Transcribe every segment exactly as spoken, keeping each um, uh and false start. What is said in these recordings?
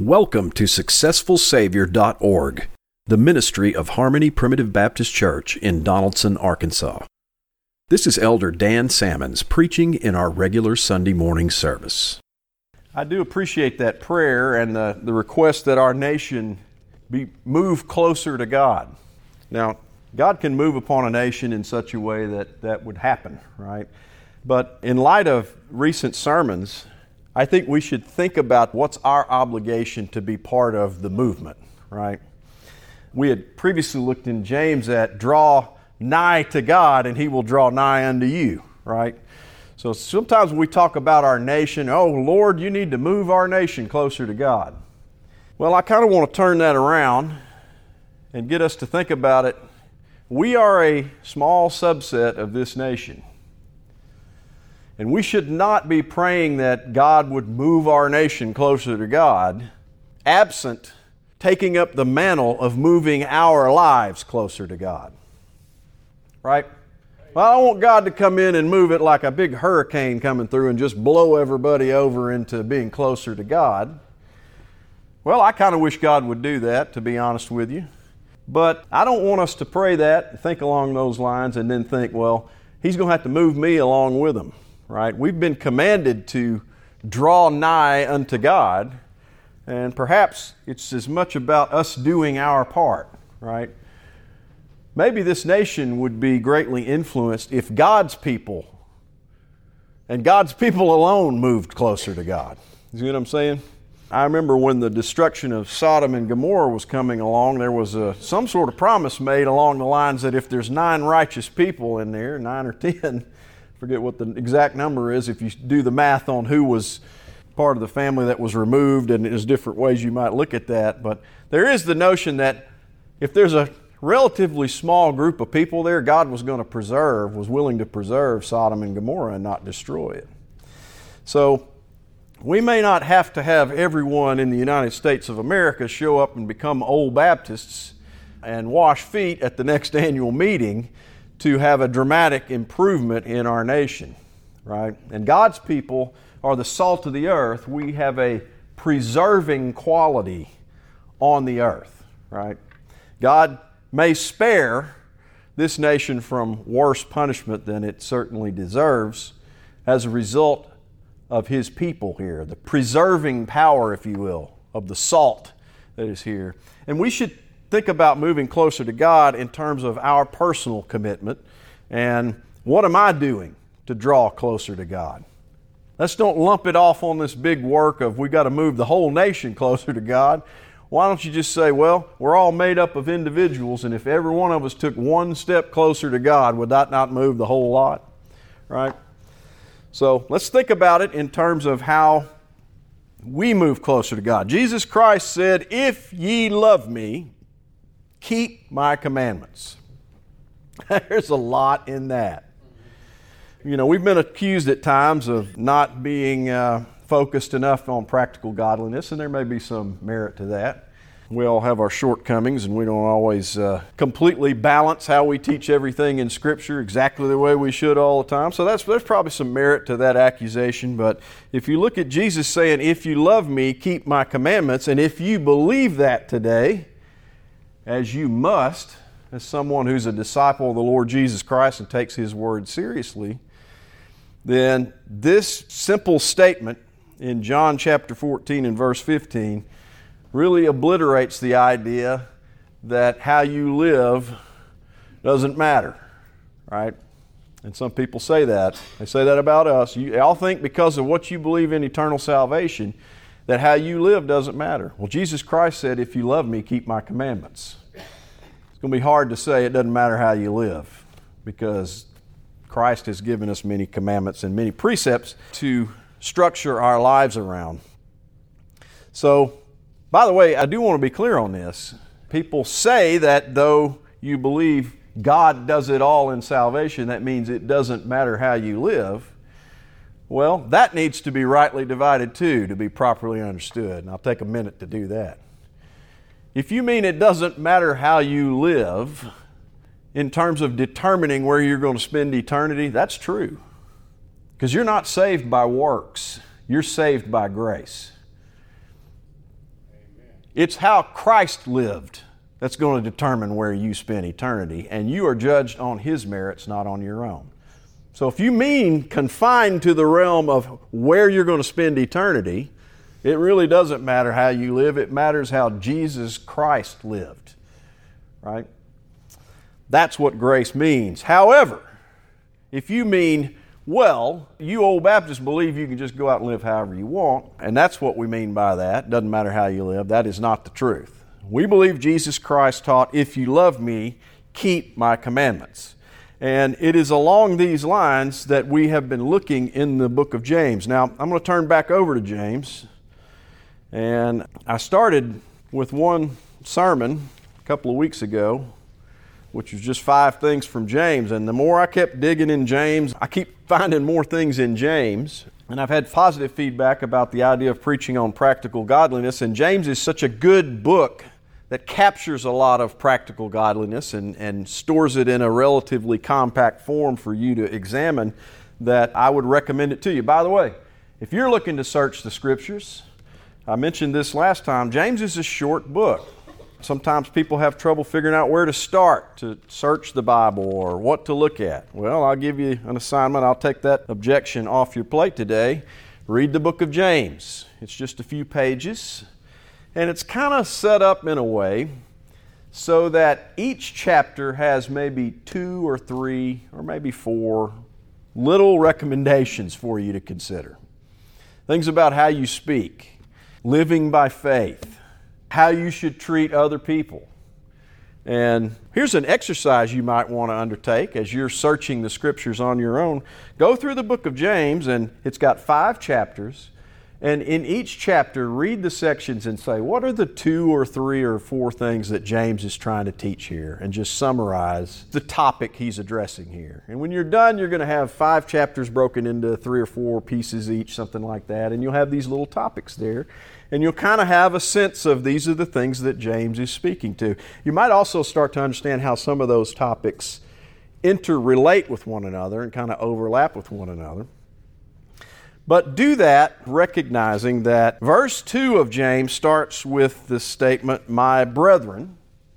Welcome to successful savior dot org, the ministry of Harmony Primitive Baptist Church in Donaldson, Arkansas. This is Elder Dan Sammons preaching in our regular Sunday morning service. I do appreciate that prayer and the, the request that our nation be move closer to God. Now, God can move upon a nation in such a way that that would happen, right? But in light of recent sermons, I think we should think about what's our obligation to be part of the movement, right? We had previously looked in James at draw nigh to God and He will draw nigh unto you, right? So sometimes when we talk about our nation, oh Lord, you need to move our nation closer to God. Well, I kind of want to turn that around and get us to think about it. We are a small subset of this nation. And we should not be praying that God would move our nation closer to God, absent taking up the mantle of moving our lives closer to God. Right? Well, I don't want God to come in and move it like a big hurricane coming through and just blow everybody over into being closer to God. Well, I kind of wish God would do that, to be honest with you. But I don't want us to pray that, think along those lines, and then think, well, He's going to have to move me along with Him. Right? We've been commanded to draw nigh unto God, and perhaps it's as much about us doing our part, right? Maybe this nation would be greatly influenced if God's people, and God's people alone, moved closer to God. You see what I'm saying? I remember when the destruction of Sodom and Gomorrah was coming along, there was a, some sort of promise made along the lines that if there's nine righteous people in there, nine or ten, forget what the exact number is, if you do the math on who was part of the family that was removed, and there's different ways you might look at that, but there is the notion that if there's a relatively small group of people there, God was going to preserve, was willing to preserve Sodom and Gomorrah and not destroy it. So we may not have to have everyone in the United States of America show up and become old Baptists and wash feet at the next annual meeting to have a dramatic improvement in our nation, right? And God's people are the salt of the earth. We have a preserving quality on the earth, right? God may spare this nation from worse punishment than it certainly deserves as a result of His people here, the preserving power, if you will, of the salt that is here. And we should think about moving closer to God in terms of our personal commitment and what am I doing to draw closer to God. Let's don't lump it off on this big work of we got to move the whole nation closer to God. Why don't you just say, well, we're all made up of individuals, and if every one of us took one step closer to God, would that not move the whole lot? Right? So let's think about it in terms of how we move closer to God. Jesus Christ said, if ye love me, keep my commandments. There's a lot in that. You know, we've been accused at times of not being uh, focused enough on practical godliness, and there may be some merit to that. We all have our shortcomings, and we don't always uh, completely balance how we teach everything in Scripture exactly the way we should all the time. So that's there's probably some merit to that accusation. But if you look at Jesus saying, if you love me, keep my commandments, and if you believe that today, as you must, as someone who's a disciple of the Lord Jesus Christ and takes His word seriously, then this simple statement in John chapter fourteen and verse fifteen really obliterates the idea that how you live doesn't matter, right? And some people say that. They say that about us. You all think because of what you believe in eternal salvation that how you live doesn't matter. Well, Jesus Christ said, if you love me, keep my commandments. It's going to be hard to say it doesn't matter how you live because Christ has given us many commandments and many precepts to structure our lives around. So, by the way, I do want to be clear on this. People say that though you believe God does it all in salvation, that means it doesn't matter how you live. Well, that needs to be rightly divided too, to be properly understood. And I'll take a minute to do that. If you mean it doesn't matter how you live in terms of determining where you're going to spend eternity, that's true. Because you're not saved by works. You're saved by grace. It's how Christ lived that's going to determine where you spend eternity, and you are judged on His merits, not on your own. So if you mean confined to the realm of where you're going to spend eternity, it really doesn't matter how you live. It matters how Jesus Christ lived, right? That's what grace means. However, if you mean, well, you old Baptists believe you can just go out and live however you want, and that's what we mean by that. Doesn't matter how you live. That is not the truth. We believe Jesus Christ taught, if you love me, keep my commandments. And it is along these lines that we have been looking in the book of James. Now, I'm going to turn back over to James. And I started with one sermon a couple of weeks ago, which was just five things from James. And the more I kept digging in James, I keep finding more things in James. And I've had positive feedback about the idea of preaching on practical godliness. And James is such a good book that captures a lot of practical godliness and, and stores it in a relatively compact form for you to examine, that I would recommend it to you. By the way, if you're looking to search the Scriptures, I mentioned this last time, James is a short book. Sometimes people have trouble figuring out where to start to search the Bible or what to look at. Well, I'll give you an assignment. I'll take that objection off your plate today. Read the book of James. It's just a few pages, and it's kind of set up in a way so that each chapter has maybe two or three or maybe four little recommendations for you to consider. Things about how you speak, living by faith, how you should treat other people. And here's an exercise you might want to undertake as you're searching the Scriptures on your own. Go through the book of James, and it's got five chapters. And in each chapter, read the sections and say, what are the two or three or four things that James is trying to teach here? And just summarize the topic he's addressing here. And when you're done, you're going to have five chapters broken into three or four pieces each, something like that. And you'll have these little topics there. And you'll kind of have a sense of these are the things that James is speaking to. You might also start to understand how some of those topics interrelate with one another and kind of overlap with one another. But do that recognizing that verse two of James starts with the statement, my brethren,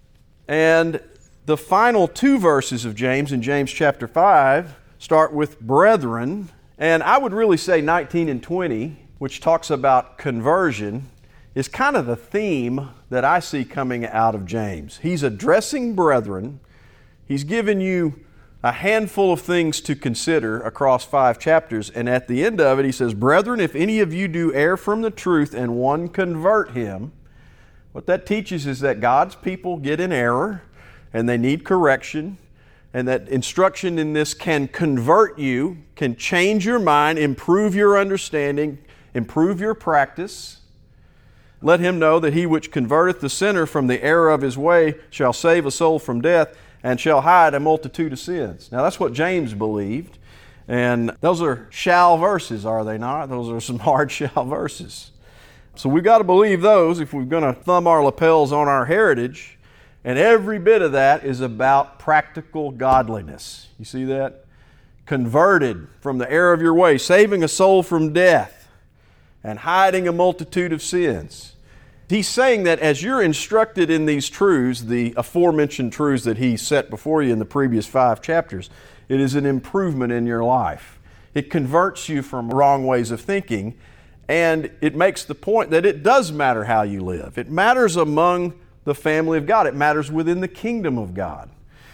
and the final two verses of James in James chapter five start with brethren, and I would really say nineteen and twenty, which talks about conversion, is kind of the theme that I see coming out of James. He's addressing brethren. He's given you a handful of things to consider across five chapters, and at the end of it he says, brethren, if any of you do err from the truth and one convert him. What that teaches is that God's people get in error and they need correction, and that instruction in this can convert you, can change your mind, improve your understanding, improve your practice. Let him know that he which converteth the sinner from the error of his way shall save a soul from death and shall hide a multitude of sins. Now that's what James believed. And those are shall verses, are they not? Those are some hard shall verses. So we've got to believe those if we're going to thumb our lapels on our heritage. And every bit of that is about practical godliness. You see that? Converted from the error of your way, saving a soul from death, and hiding a multitude of sins. He's saying that as you're instructed in these truths, the aforementioned truths that he set before you in the previous five chapters, it is an improvement in your life. It converts you from wrong ways of thinking, and it makes the point that it does matter how you live. It matters among the family of God. It matters within the kingdom of God.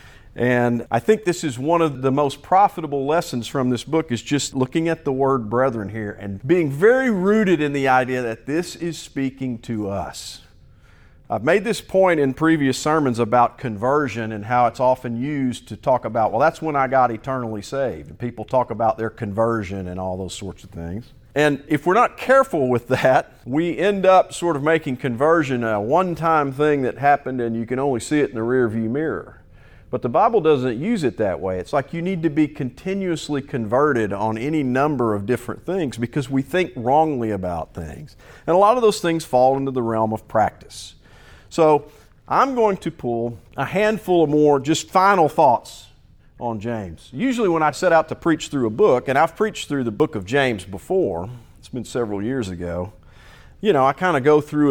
And I think this is one of the most profitable lessons from this book, is just looking at the word brethren here and being very rooted in the idea that this is speaking to us. I've made this point in previous sermons about conversion and how it's often used to talk about, well, that's when I got eternally saved. And people talk about their conversion and all those sorts of things. And if we're not careful with that, we end up sort of making conversion a one-time thing that happened and you can only see it in the rearview mirror. But the Bible doesn't use it that way. It's like you need to be continuously converted on any number of different things because we think wrongly about things. And a lot of those things fall into the realm of practice. So I'm going to pull a handful of more just final thoughts on James. Usually when I set out to preach through a book, and I've preached through the book of James before, it's been several years ago, you know, I kind of go through it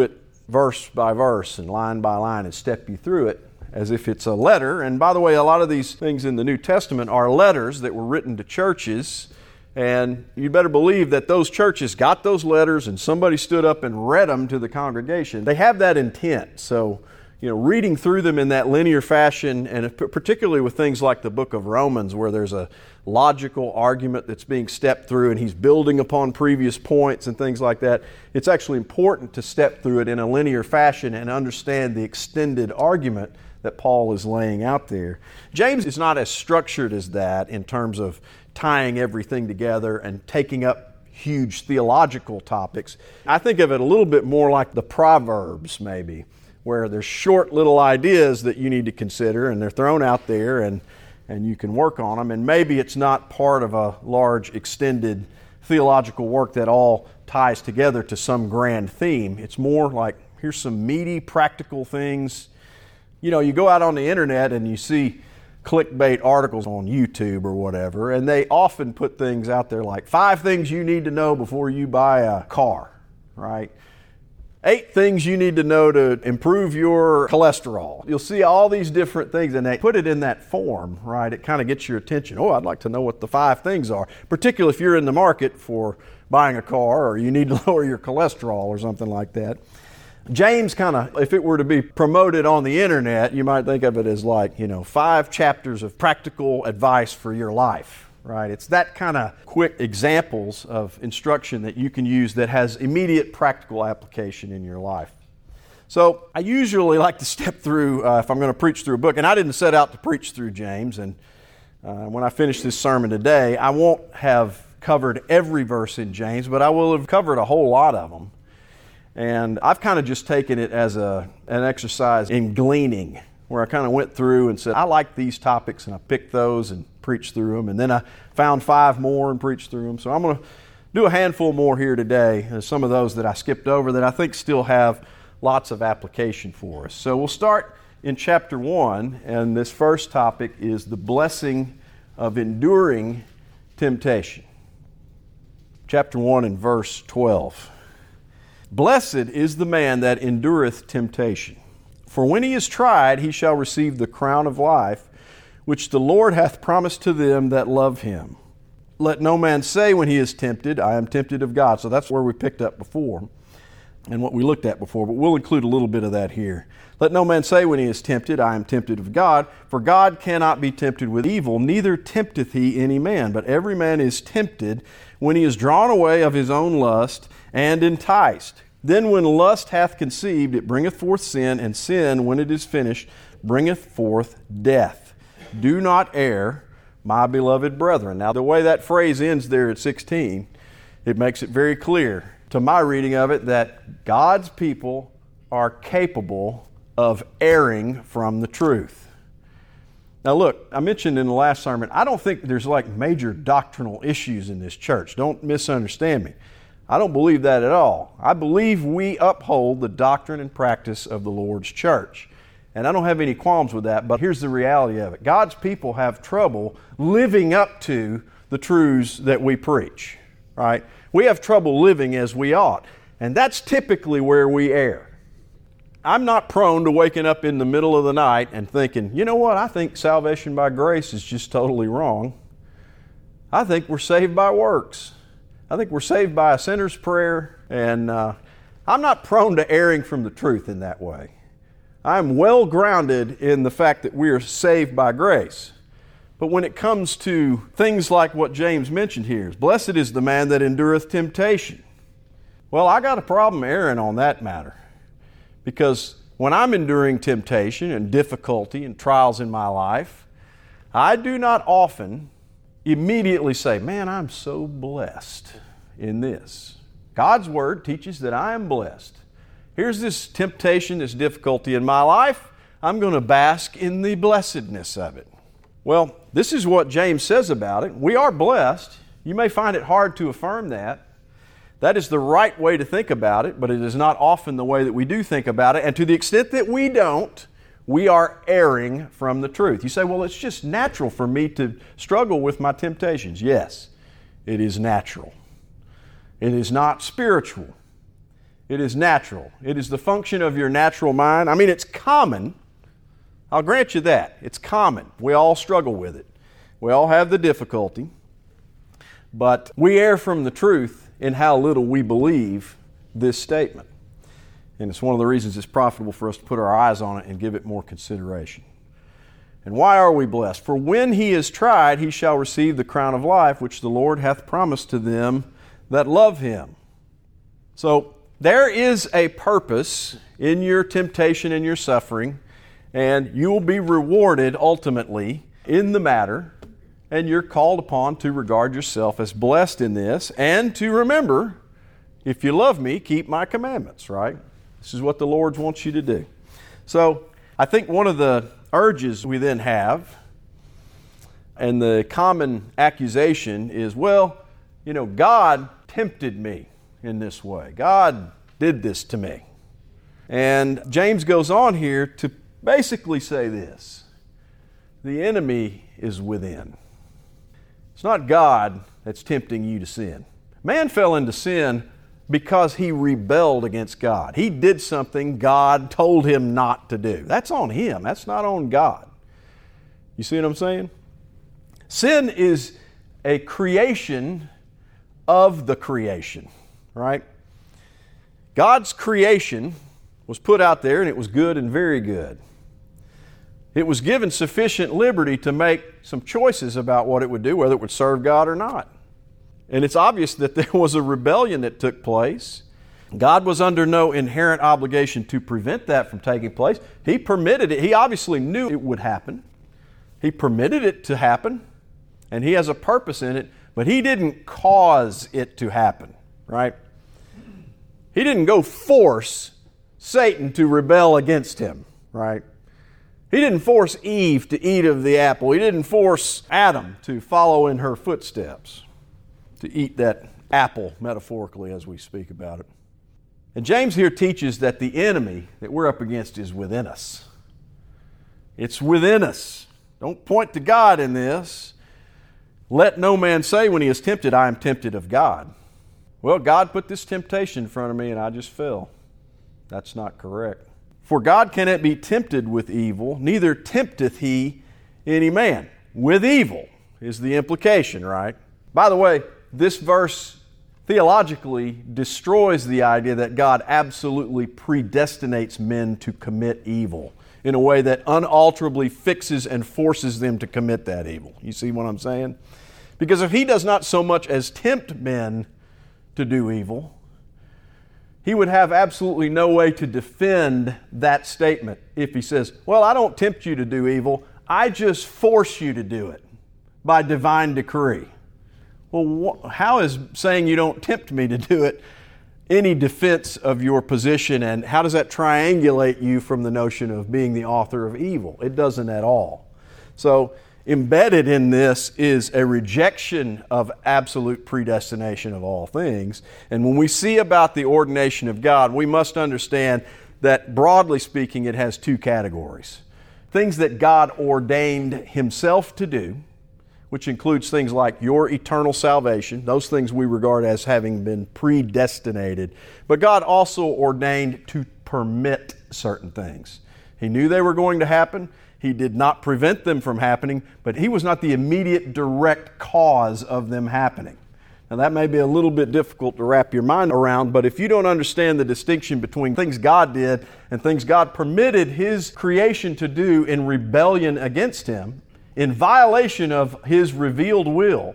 verse by verse and line by line and step you through it as if it's a letter. And by the way, a lot of these things in the New Testament are letters that were written to churches. And you better believe that those churches got those letters and somebody stood up and read them to the congregation. They have that intent. So, you know, reading through them in that linear fashion, and particularly with things like the book of Romans, where there's a logical argument that's being stepped through and he's building upon previous points and things like that, it's actually important to step through it in a linear fashion and understand the extended argument that Paul is laying out there. James is not as structured as that in terms of tying everything together and taking up huge theological topics. I think of it a little bit more like the Proverbs, maybe, where there's short little ideas that you need to consider and they're thrown out there and, and you can work on them. And maybe it's not part of a large extended theological work that all ties together to some grand theme. It's more like, here's some meaty, practical things. You know, you go out on the internet and you see clickbait articles on YouTube or whatever, and they often put things out there like five things you need to know before you buy a car, right? Eight things you need to know to improve your cholesterol. You'll see all these different things, and they put it in that form, right? It kind of gets your attention. Oh, I'd like to know what the five things are, particularly if you're in the market for buying a car or you need to lower your cholesterol or something like that. James kind of, if it were to be promoted on the internet, you might think of it as like, you know, five chapters of practical advice for your life. Right? It's that kind of quick examples of instruction that you can use that has immediate practical application in your life. So I usually like to step through, uh, if I'm going to preach through a book, and I didn't set out to preach through James, and uh, when I finish this sermon today, I won't have covered every verse in James, but I will have covered a whole lot of them. And I've kind of just taken it as a an exercise in gleaning, where I kind of went through and said, I like these topics, and I picked those and preached through them. And then I found five more and preached through them. So I'm going to do a handful more here today. There's some of those that I skipped over that I think still have lots of application for us. So we'll start in chapter one, and this first topic is the blessing of enduring temptation. Chapter one and verse twelve. Blessed is the man that endureth temptation. For when he is tried, he shall receive the crown of life, which the Lord hath promised to them that love him. Let no man say when he is tempted, I am tempted of God. So that's where we picked up before and what we looked at before, but we'll include a little bit of that here. Let no man say when he is tempted, I am tempted of God, for God cannot be tempted with evil, neither tempteth he any man. But every man is tempted when he is drawn away of his own lust and enticed. Then when lust hath conceived, it bringeth forth sin, and sin, when it is finished, bringeth forth death. Do not err, my beloved brethren. Now, the way that phrase ends there at sixteen, it makes it very clear to my reading of it that God's people are capable of erring from the truth. Now, look, I mentioned in the last sermon, I don't think there's like major doctrinal issues in this church. Don't misunderstand me. I don't believe that at all. I believe we uphold the doctrine and practice of the Lord's church. And I don't have any qualms with that, but here's the reality of it. God's people have trouble living up to the truths that we preach, right? We have trouble living as we ought, and that's typically where we err. I'm not prone to waking up in the middle of the night and thinking, you know what, I think salvation by grace is just totally wrong. I think we're saved by works. I think we're saved by a sinner's prayer, and uh, I'm not prone to erring from the truth in that way. I'm well grounded in the fact that we are saved by grace. But when it comes to things like what James mentioned here, blessed is the man that endureth temptation. Well, I got a problem erring on that matter. Because when I'm enduring temptation and difficulty and trials in my life, I do not often immediately say, man, I'm so blessed in this. God's Word teaches that I am blessed. Here's this temptation, this difficulty in my life. I'm going to bask in the blessedness of it. Well, this is what James says about it. We are blessed. You may find it hard to affirm that. That is the right way to think about it, but it is not often the way that we do think about it. And to the extent that we don't, we are erring from the truth. You say, well, it's just natural for me to struggle with my temptations. Yes, it is natural. It is not spiritual. It is natural. It is the function of your natural mind. I mean, it's common. I'll grant you that. It's common. We all struggle with it. We all have the difficulty. But we err from the truth in how little we believe this statement. And it's one of the reasons it's profitable for us to put our eyes on it and give it more consideration. And why are we blessed? For when he is tried, he shall receive the crown of life, which the Lord hath promised to them that love him. So there is a purpose in your temptation and your suffering, and you will be rewarded ultimately in the matter, and you're called upon to regard yourself as blessed in this, and to remember, if you love me, keep my commandments, right? This is what the Lord wants you to do. So I think one of the urges we then have, and the common accusation is, well, you know, God tempted me in this way. God did this to me. And James goes on here to basically say this: the enemy is within. It's not God that's tempting you to sin. Man fell into sin because he rebelled against God. He did something God told him not to do. That's on him. That's not on God. You see what I'm saying? Sin is a creation of the creation, right? God's creation was put out there, and it was good and very good. It was given sufficient liberty to make some choices about what it would do, whether it would serve God or not. And it's obvious that there was a rebellion that took place. God was under no inherent obligation to prevent that from taking place. He permitted it. He obviously knew it would happen. He permitted it to happen, and He has a purpose in it, but He didn't cause it to happen, right? He didn't go force Satan to rebel against Him, right? He didn't force Eve to eat of the apple. He didn't force Adam to follow in her footsteps, to eat that apple, metaphorically, as we speak about it. And James here teaches that the enemy that we're up against is within us. It's within us. Don't point to God in this. Let no man say when he is tempted, I am tempted of God. Well, God put this temptation in front of me and I just fell. That's not correct. For God cannot be tempted with evil, neither tempteth He any man. With evil is the implication, right? By the way, this verse theologically destroys the idea that God absolutely predestinates men to commit evil in a way that unalterably fixes and forces them to commit that evil. You see what I'm saying? Because if He does not so much as tempt men to do evil, He would have absolutely no way to defend that statement if He says, well, I don't tempt you to do evil, I just force you to do it by divine decree. Well, how is saying you don't tempt me to do it any defense of your position, and how does that triangulate you from the notion of being the author of evil? It doesn't at all. So embedded in this is a rejection of absolute predestination of all things. And when we see about the ordination of God, we must understand that broadly speaking, it has two categories. Things that God ordained Himself to do, which includes things like your eternal salvation. Those things we regard as having been predestinated. But God also ordained to permit certain things. He knew they were going to happen. He did not prevent them from happening, but He was not the immediate direct cause of them happening. Now that may be a little bit difficult to wrap your mind around, but if you don't understand the distinction between things God did and things God permitted His creation to do in rebellion against Him, in violation of His revealed will,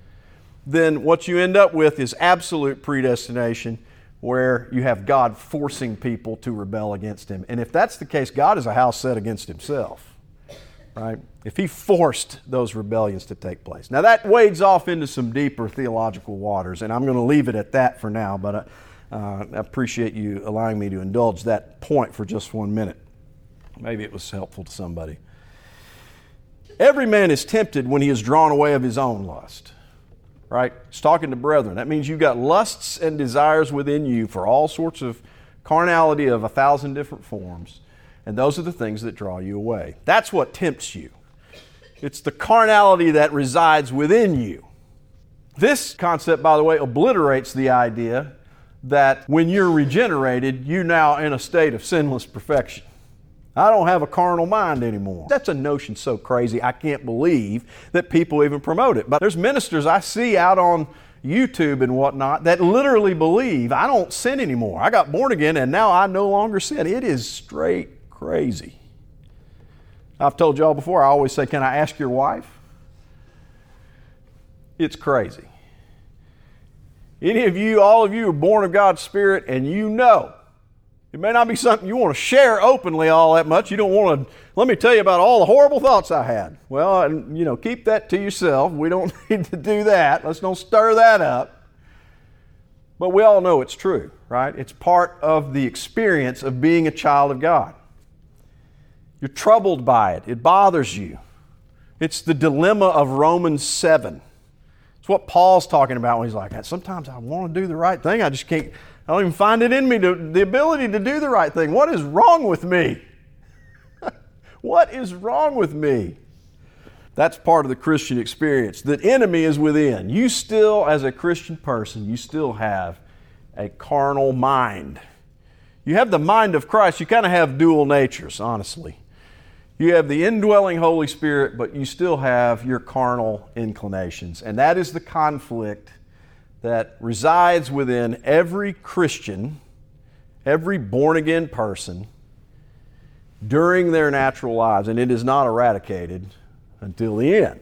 then what you end up with is absolute predestination, where you have God forcing people to rebel against Him. And if that's the case, God is a house set against Himself, right? If He forced those rebellions to take place. Now that wades off into some deeper theological waters, and I'm going to leave it at that for now, but uh, uh, I appreciate you allowing me to indulge that point for just one minute. Maybe it was helpful to somebody. Every man is tempted when he is drawn away of his own lust, right? It's talking to brethren. That means you've got lusts and desires within you for all sorts of carnality of a thousand different forms, and those are the things that draw you away. That's what tempts you. It's the carnality that resides within you. This concept, by the way, obliterates the idea that when you're regenerated, you're now in a state of sinless perfection. I don't have a carnal mind anymore. That's a notion so crazy, I can't believe that people even promote it. But there's ministers I see out on YouTube and whatnot that literally believe I don't sin anymore. I got born again and now I no longer sin. It is straight crazy. I've told y'all before, I always say, can I ask your wife? It's crazy. Any of you, all of you are born of God's Spirit and you know. It may not be something you want to share openly all that much. You don't want to, let me tell you about all the horrible thoughts I had. Well, you know, keep that to yourself. We don't need to do that. Let's don't stir that up. But we all know it's true, right? It's part of the experience of being a child of God. You're troubled by it. It bothers you. It's the dilemma of Romans seven. It's what Paul's talking about when he's like, sometimes I want to do the right thing. I just can't. I don't even find it in me, to, the ability to do the right thing. What is wrong with me? What is wrong with me? That's part of the Christian experience. The enemy is within. You still, as a Christian person, you still have a carnal mind. You have the mind of Christ. You kind of have dual natures, honestly. You have the indwelling Holy Spirit, but you still have your carnal inclinations. And that is the conflict that resides within every Christian, every born-again person during their natural lives, and it is not eradicated until the end.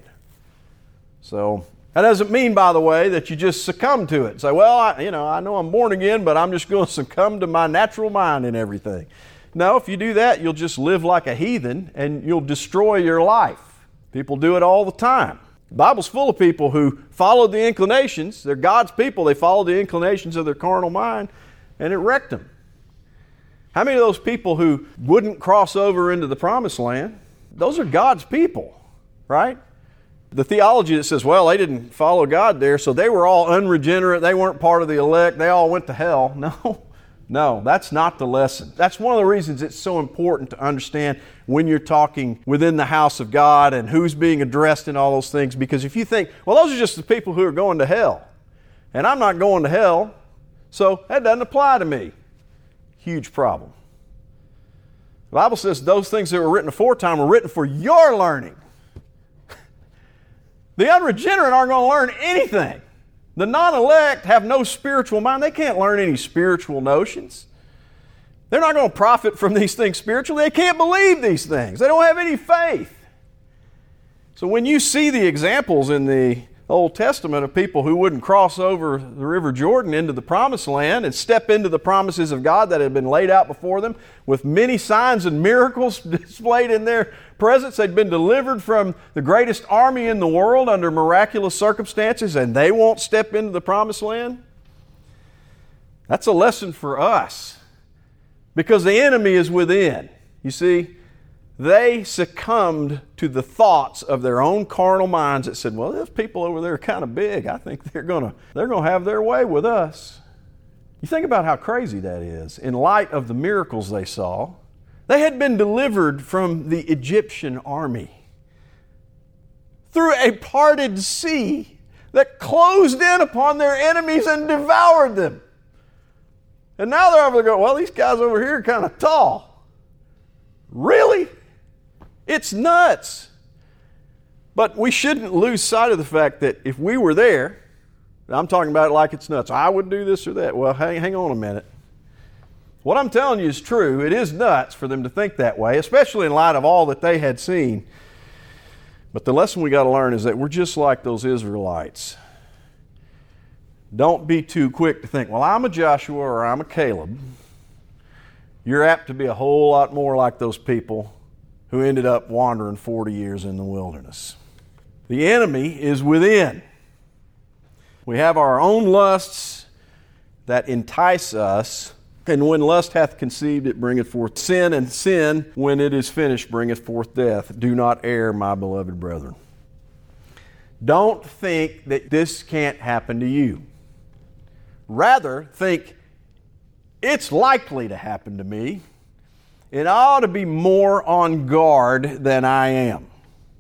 So that doesn't mean, by the way, that you just succumb to it. Say, well, I, you know, I know I'm born again, but I'm just going to succumb to my natural mind and everything. No, if you do that, you'll just live like a heathen and you'll destroy your life. People do it all the time. The Bible's full of people who followed the inclinations. They're God's people. They followed the inclinations of their carnal mind, and it wrecked them. How many of those people who wouldn't cross over into the promised land, those are God's people, right? The theology that says, well, they didn't follow God there, so they were all unregenerate, they weren't part of the elect, they all went to hell. No. No, that's not the lesson. That's one of the reasons it's so important to understand when you're talking within the house of God and who's being addressed and all those things. Because if you think, well, those are just the people who are going to hell, and I'm not going to hell, so that doesn't apply to me. Huge problem. The Bible says those things that were written aforetime were written for your learning. The unregenerate aren't going to learn anything. The non-elect have no spiritual mind. They can't learn any spiritual notions. They're not going to profit from these things spiritually. They can't believe these things. They don't have any faith. So when you see the examples in the Old Testament of people who wouldn't cross over the River Jordan into the Promised Land and step into the promises of God that had been laid out before them with many signs and miracles displayed in their presence, they'd been delivered from the greatest army in the world under miraculous circumstances, and they won't step into the Promised Land. That's a lesson for us because the enemy is within. You see, they succumbed to the thoughts of their own carnal minds that said, well, those people over there are kind of big. I think they're going to they're going to have their way with us. You think about how crazy that is in light of the miracles they saw. They had been delivered from the Egyptian army through a parted sea that closed in upon their enemies and devoured them. And now they're over there going, well, these guys over here are kind of tall. Really? It's nuts. But we shouldn't lose sight of the fact that if we were there, I'm talking about it like it's nuts. I would do this or that. Well, hang, hang on a minute. What I'm telling you is true. It is nuts for them to think that way, especially in light of all that they had seen. But the lesson we got to learn is that we're just like those Israelites. Don't be too quick to think, well, I'm a Joshua or I'm a Caleb. You're apt to be a whole lot more like those people who ended up wandering forty years in the wilderness. The enemy is within. We have our own lusts that entice us, and when lust hath conceived, it bringeth forth sin, and sin, when it is finished, bringeth forth death. Do not err, my beloved brethren. Don't think that this can't happen to you. Rather, think, it's likely to happen to me. It ought to be more on guard than I am.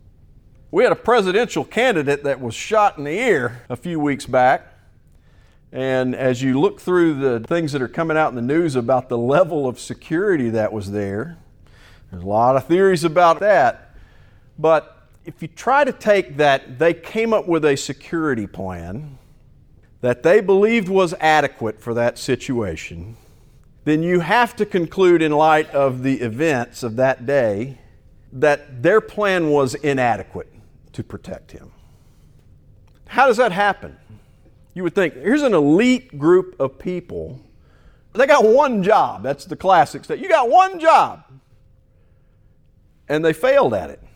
We had a presidential candidate that was shot in the ear a few weeks back. And as you look through the things that are coming out in the news about the level of security that was there, there's a lot of theories about that. But if you try to take that, they came up with a security plan that they believed was adequate for that situation, then you have to conclude in light of the events of that day that their plan was inadequate to protect him. How does that happen? You would think, here's an elite group of people. They got one job. That's the classic state. You got one job. And they failed at it.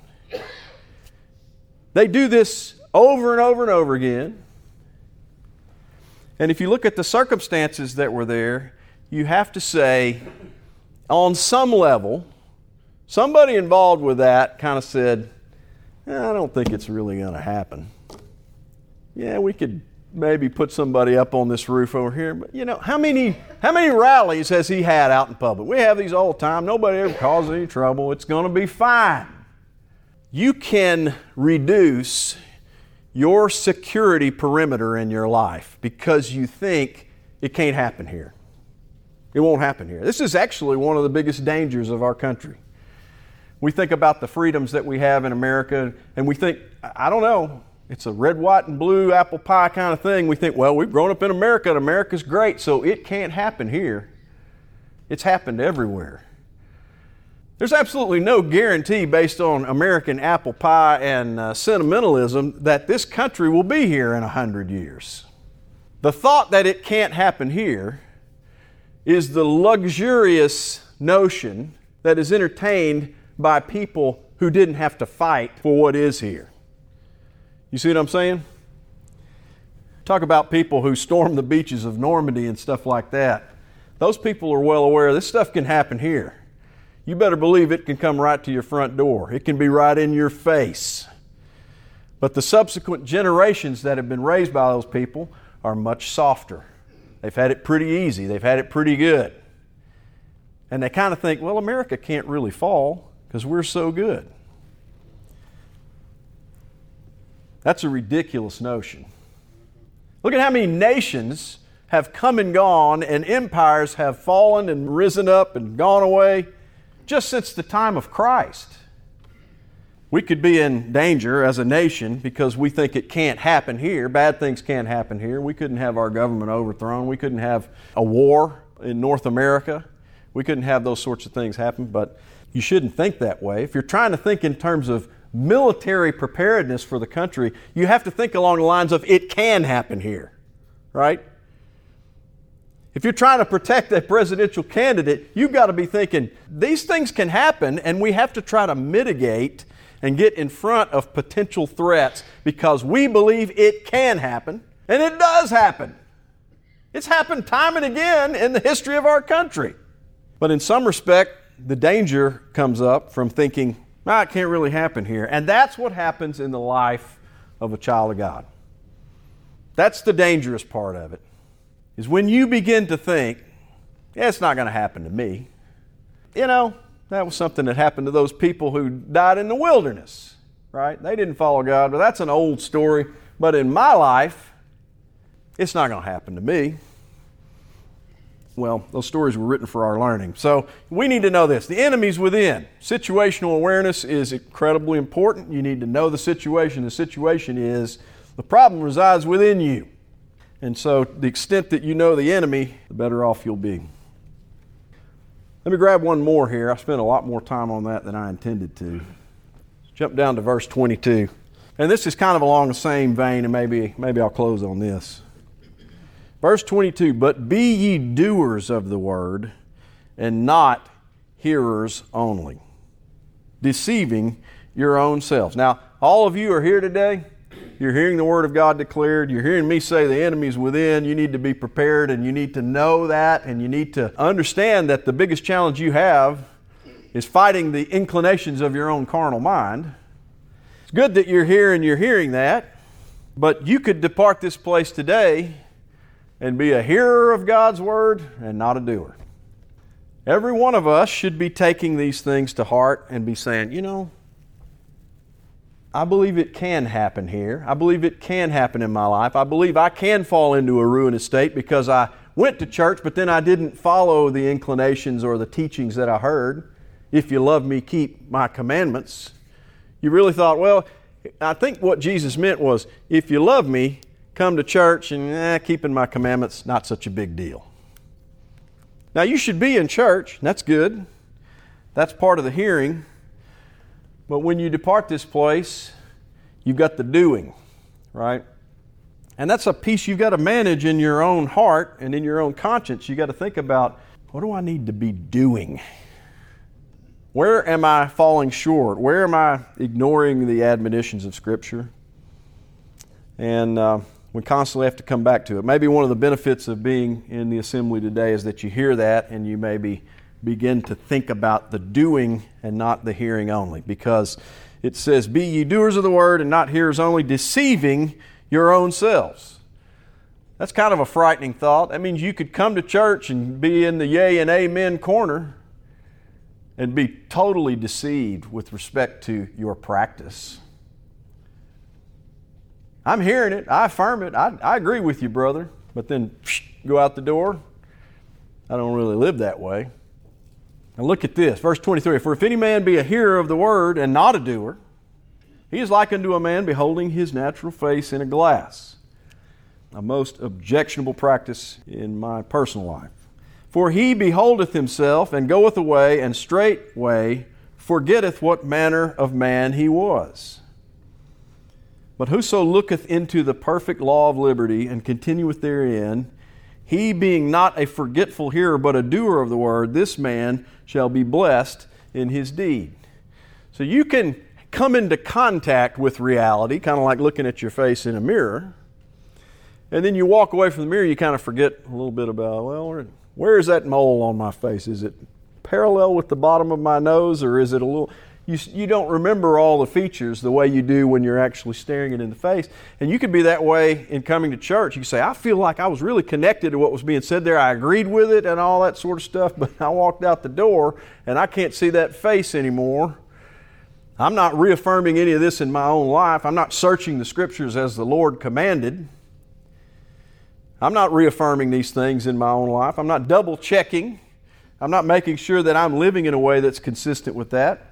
They do this over and over and over again. And if you look at the circumstances that were there, you have to say, on some level, somebody involved with that kind of said, eh, I don't think it's really going to happen. Yeah, we could maybe put somebody up on this roof over here, but you know, how many how many rallies has he had out in public? We have these all the time. Nobody ever causes any trouble. It's going to be fine. You can reduce your security perimeter in your life because you think it can't happen here. It won't happen here. This is actually one of the biggest dangers of our country. We think about the freedoms that we have in America, and we think, I don't know, it's a red, white, and blue apple pie kind of thing. We think, well, we've grown up in America, and America's great, so it can't happen here. It's happened everywhere. There's absolutely no guarantee based on American apple pie and uh, sentimentalism that this country will be here in a hundred years. The thought that it can't happen here is the luxurious notion that is entertained by people who didn't have to fight for what is here. You see what I'm saying? Talk about people who stormed the beaches of Normandy and stuff like that. Those people are well aware this stuff can happen here. You better believe it can come right to your front door. It can be right in your face. But the subsequent generations that have been raised by those people are much softer. They've had it pretty easy. They've had it pretty good. And they kind of think, well, America can't really fall because we're so good. That's a ridiculous notion. Look at how many nations have come and gone and empires have fallen and risen up and gone away just since the time of Christ. We could be in danger as a nation because we think it can't happen here. Bad things can't happen here. We couldn't have our government overthrown. We couldn't have a war in North America. We couldn't have those sorts of things happen, but you shouldn't think that way. If you're trying to think in terms of military preparedness for the country, you have to think along the lines of it can happen here, right? If you're trying to protect a presidential candidate, you've got to be thinking, these things can happen and we have to try to mitigate and get in front of potential threats because we believe it can happen, and it does happen. It's happened time and again in the history of our country. But in some respect, the danger comes up from thinking, ah, it can't really happen here. And that's what happens in the life of a child of God. That's the dangerous part of it. Is when you begin to think, yeah, it's not going to happen to me. You know, that was something that happened to those people who died in the wilderness, right? They didn't follow God, but that's an old story. But in my life, it's not going to happen to me. Well, those stories were written for our learning. So we need to know this. The enemy's within. Situational awareness is incredibly important. You need to know the situation. The situation is the problem resides within you. And so the extent that you know the enemy, the better off you'll be. Let me grab one more here. I spent a lot more time on that than I intended to. Let's jump down to verse twenty-two. And this is kind of along the same vein, and maybe, maybe I'll close on this. Verse twenty-two, but be ye doers of the word, and not hearers only, deceiving your own selves. Now, all of you are here today. You're hearing the Word of God declared. You're hearing me say the enemy's within. You need to be prepared, and you need to know that, and you need to understand that the biggest challenge you have is fighting the inclinations of your own carnal mind. It's good that you're here and you're hearing that, but you could depart this place today and be a hearer of God's Word and not a doer. Every one of us should be taking these things to heart and be saying, you know, I believe it can happen here. I believe it can happen in my life. I believe I can fall into a ruinous state because I went to church, but then I didn't follow the inclinations or the teachings that I heard. If you love me, keep my commandments. You really thought, well, I think what Jesus meant was, if you love me, come to church and eh, keeping my commandments, not such a big deal. Now you should be in church, and that's good. That's part of the hearing. But when you depart this place, you've got the doing, right? And that's a piece you've got to manage in your own heart and in your own conscience. You've got to think about, what do I need to be doing? Where am I falling short? Where am I ignoring the admonitions of Scripture? And uh, we constantly have to come back to it. Maybe one of the benefits of being in the assembly today is that you hear that and you maybe begin to think about the doing and not the hearing only, because it says, be ye doers of the word and not hearers only, deceiving your own selves. That's kind of a frightening thought. That means you could come to church and be in the yay and amen corner and be totally deceived with respect to your practice. I'm hearing it. I affirm it. I, I agree with you, brother. But then psh, go out the door. I don't really live that way. Now look at this, verse twenty-three. For if any man be a hearer of the word and not a doer, he is like unto a man beholding his natural face in a glass. A most objectionable practice in my personal life. For he beholdeth himself and goeth away, and straightway forgetteth what manner of man he was. But whoso looketh into the perfect law of liberty and continueth therein, he being not a forgetful hearer but a doer of the word, this man shall be blessed in his deed. So you can come into contact with reality, kind of like looking at your face in a mirror, and then you walk away from the mirror, you kind of forget a little bit about, well, where is that mole on my face? Is it parallel with the bottom of my nose, or is it a little... You, you don't remember all the features the way you do when you're actually staring it in the face. And you could be that way in coming to church. You can say, I feel like I was really connected to what was being said there. I agreed with it and all that sort of stuff, but I walked out the door and I can't see that face anymore. I'm not reaffirming any of this in my own life. I'm not searching the Scriptures as the Lord commanded. I'm not reaffirming these things in my own life. I'm not double checking. I'm not making sure that I'm living in a way that's consistent with that.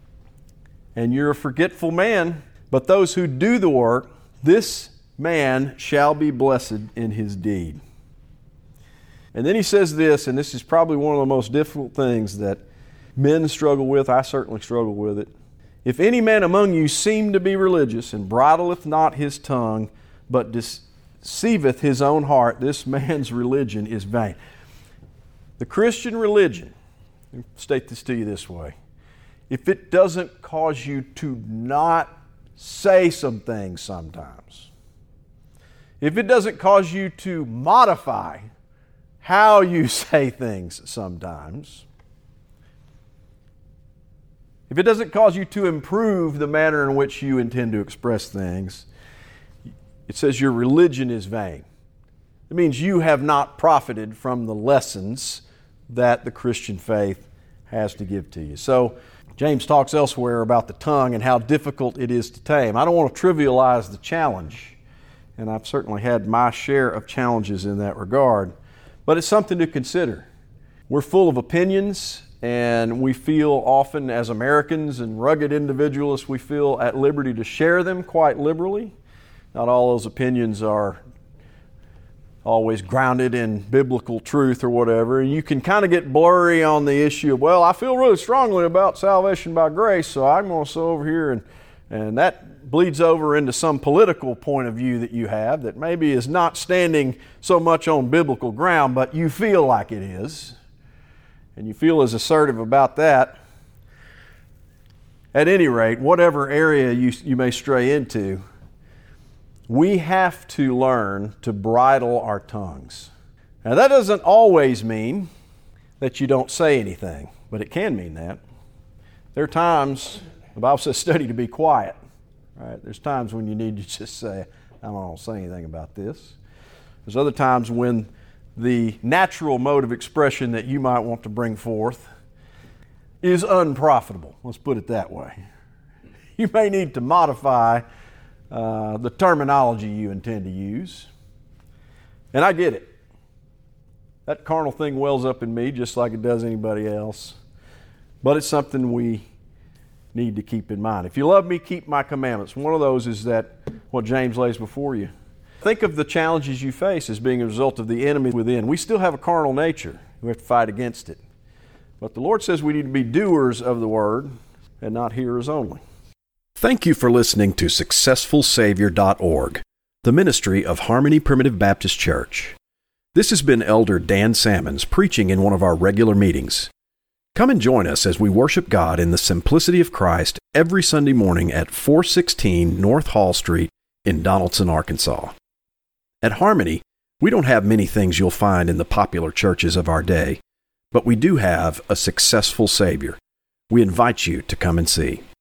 And you're a forgetful man, but those who do the work, this man shall be blessed in his deed. And then he says this, and this is probably one of the most difficult things that men struggle with. I certainly struggle with it. If any man among you seem to be religious and bridleth not his tongue, but deceiveth his own heart, this man's religion is vain. The Christian religion, let me state this to you this way. If it doesn't cause you to not say some things sometimes, if it doesn't cause you to modify how you say things sometimes, if it doesn't cause you to improve the manner in which you intend to express things, it says your religion is vain. It means you have not profited from the lessons that the Christian faith has to give to you. So, James talks elsewhere about the tongue and how difficult it is to tame. I don't want to trivialize the challenge, and I've certainly had my share of challenges in that regard, but it's something to consider. We're full of opinions, and we feel often as Americans and rugged individualists, we feel at liberty to share them quite liberally. Not all those opinions are always grounded in biblical truth or whatever. And you can kind of get blurry on the issue of, well, I feel really strongly about salvation by grace, so I'm going to sit over here, and, and that bleeds over into some political point of view that you have that maybe is not standing so much on biblical ground, but you feel like it is. And you feel as assertive about that. At any rate, whatever area you, you may stray into, we have to learn to bridle our tongues. Now, that doesn't always mean that you don't say anything, but it can mean that. There are times, the Bible says, study to be quiet. Right? There's times when you need to just say, I don't want to say anything about this. There's other times when the natural mode of expression that you might want to bring forth is unprofitable. Let's put it that way. you may need to modify uh, the terminology you intend to use. And I get it. That carnal thing wells up in me just like it does anybody else. But it's something we need to keep in mind. If you love me, keep my commandments. One of those is that what James lays before you. Think of the challenges you face as being a result of the enemy within. We still have a carnal nature. We have to fight against it. But the Lord says we need to be doers of the word and not hearers only. Thank you for listening to successful savior dot org, the ministry of Harmony Primitive Baptist Church. This has been Elder Dan Salmons preaching in one of our regular meetings. Come and join us as we worship God in the simplicity of Christ every Sunday morning at four sixteen North Hall Street in Donaldson, Arkansas. At Harmony, we don't have many things you'll find in the popular churches of our day, but we do have a successful Savior. We invite you to come and see.